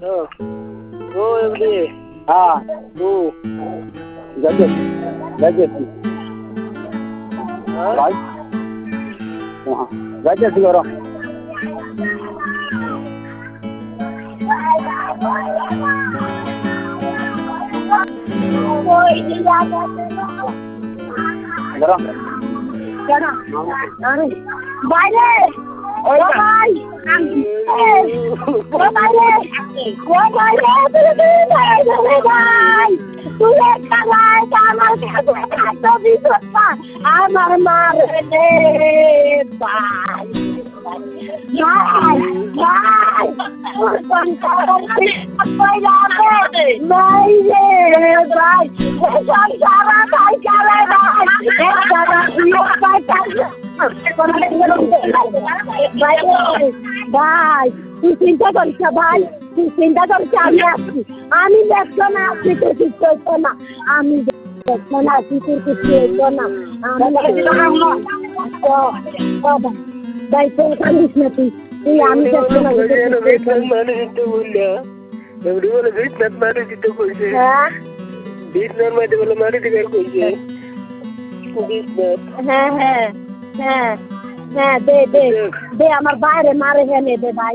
ও এমনি হ্যাঁ ও যাচ্ছে যাচ্ছে ভাই হ্যাঁ যাচ্ছে গরম গরম বাইরে ও ভাই ও বাইরে ও বাইরে ভাই তুই একটা ভাই আমার কাছে এত বিপদ আমার মারে রে ভাই ভাই ভাই তোর সংসারে ভাই রে ভাই সংসারে ভাই চলে ভাই একটা ভাই ভাই তুই চিন্তা করিস না ভাই তুই চিন্তা করিস আমি আসছি আমি দেখছো না আপনি তো ঠিক করছো না আমি দেখছো না আপনি তো ঠিক করছো না ভাই তোর কান্দিস না তুই আমি দেখছো না মানে দিতে বললা এমনি বলে বিছনাথ মানে দিতে কইছে হ্যাঁ বিছনাথ মানে বলে মানে দিতে কইছে বিছনাথ হ্যাঁ হ্যাঁ হ্যাঁ হ্যাঁ দে আমার বাইরে মারে হেনে দে ভাই